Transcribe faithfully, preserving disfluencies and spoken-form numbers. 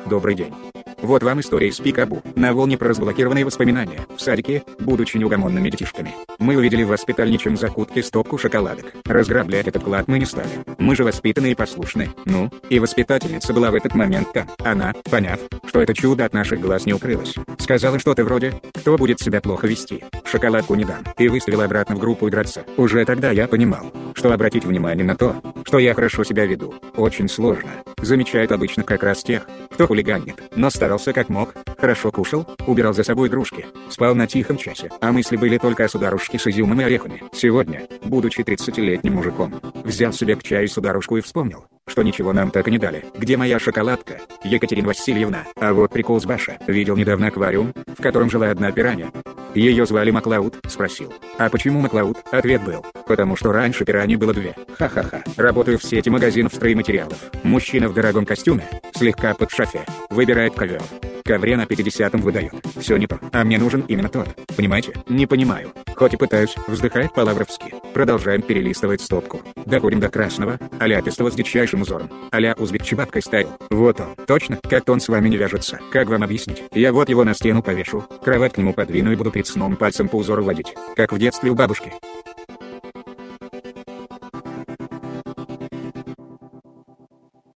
Добрый день. Вот вам история из Пикабу. На волне про разблокированные воспоминания. В садике, будучи неугомонными детишками, мы увидели в воспитальничьем закутке стопку шоколадок. Разграблять этот клад мы не стали. Мы же воспитанные и послушны. Ну, и воспитательница была в этот момент там. Она, поняв, что это чудо от наших глаз не укрылось, сказала что-то вроде: «Кто будет себя плохо вести, шоколадку не дам», и выставила обратно в группу играться. Уже тогда я понимал, что обратить внимание на то, что я хорошо себя веду, очень сложно. Замечают обычно как раз тех, кто хулиганит, но старался как мог, хорошо кушал, убирал за собой игрушки, спал на тихом часе, а мысли были только о сударушке с изюмом и орехами. Сегодня, будучи тридцатилетним мужиком, взял себе к чаю сударушку и вспомнил, что ничего нам так и не дали. Где моя шоколадка, Екатерина Васильевна? А вот прикол с Баша. Видел недавно аквариум, в котором жила одна пиранья. Ее звали Маклауд, спросил. А почему Маклауд? Ответ был: потому что раньше пираньи было две. Ха-ха-ха. Работаю в сети магазинов стройматериалов. Мужчина в дорогом костюме, слегка под шофе, выбирает ковер. Ковре на пятидесятом выдает. Все не то. А мне нужен именно тот. Понимаете? Не понимаю. Хоть и пытаюсь, вздыхает по-лавровски. Продолжаем перелистывать стопку. Доходим до красного, аляпистого с дичайшим узором. Аля узбек чебапкой стайл. Вот он. Точно. Как-то он с вами не вяжется. Как вам объяснить? Я вот его на стену повешу, кровать к нему подвину и буду перед сном пальцем по узору водить. Как в детстве у бабушки.